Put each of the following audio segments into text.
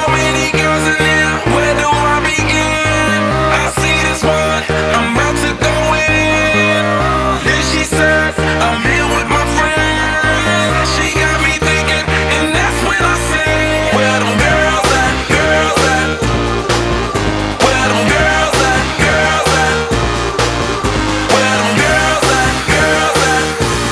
many girls in there? Where do I begin? I see this one, I'm about to go in. Then she says, I'm here with my friends. She got me thinking, and that's when I say, where them girls at? Girls at? Where them girls at? Girls at? Where them girls at? Girls at?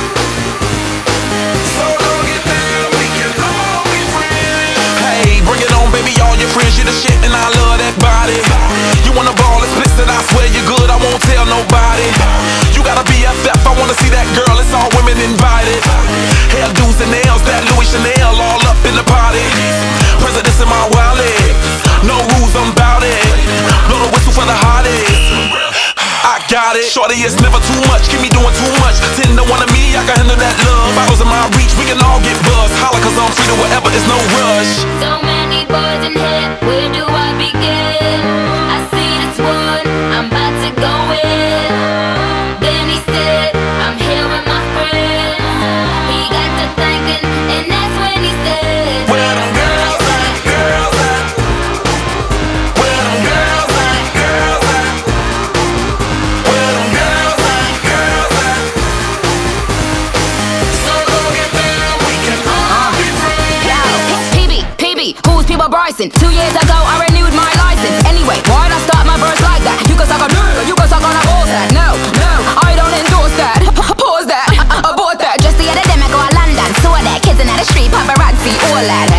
So don't get down, we can all be friends. Hey, bring it on, baby, all your friends, you the shit, and I love that body. You wanna ball explicit, I swear you're good, I won't tell nobody. You gotta be BFF, I wanna see that girl, it's all women invited. Hairdos and nails, that Louis Chanel, all up in the party. Presidents in my wallet, no rules, I'm bout it. Blow the whistle for the hottest. I got it. Shorty, it's never too much. Keep me doing too much. 10 to 1 of me, I can handle that love. Bottles in my reach, we can all get buzzed. Holla, cause I'm free to whatever, it's no rush. So many boys in here, where do I begin? I see this one, I'm about to go in. Then he said, I'm here with my friends. He got to thinking, and that's when he said, Where them girls at? Girls at? Where them girls at? Girls at? Where them girls at? Girls at? So go get down, we can all be friends. yo, PB, who's People Bryson? 2 years ago, I renewed my license. Anyway, why'd I start my verse like that? You can suck on you can suck on a balls that. No, I don't endorse that. Pause that, abort that. Just the other day, I go to London, saw that kids in the street, paparazzi, all that.